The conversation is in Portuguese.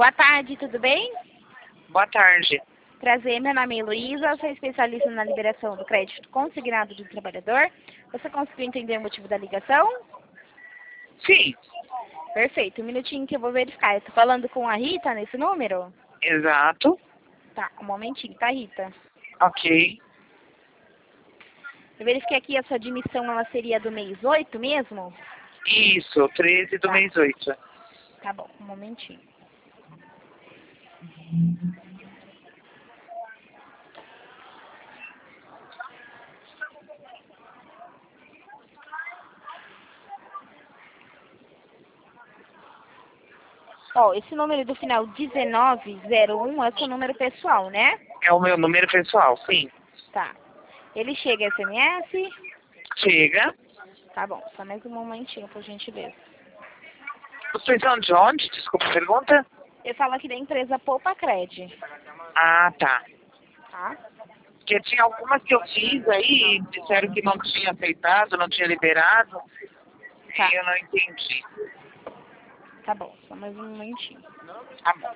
Boa tarde, tudo bem? Boa tarde. Prazer, meu nome é Heloísa, sou especialista na liberação do crédito consignado do trabalhador. Você conseguiu entender o motivo da ligação? Sim, Perfeito, um minutinho que eu vou verificar. Eu tô falando com a Rita nesse número? exato. Tá, um momentinho, tá, Rita? Ok. Eu verifiquei aqui a sua admissão, ela seria do mês 8 mesmo? Isso, 13 do Tá. mês 8. Tá bom, um momentinho. Ó, esse número do final 1901 é o seu número pessoal, né? É o meu número pessoal, sim. Tá. Ele chega SMS? Chega. Tá bom, só mais um momentinho, por gentileza. Vocês são de onde? Desculpa a pergunta. Eu falo aqui da empresa Poupa Cred, Ah, tá. tá? Porque tinha algumas que eu fiz aí e disseram que não tinha aceitado, não tinha liberado. Tá. E eu não entendi. Tá bom, só mais um momentinho. Tá bom.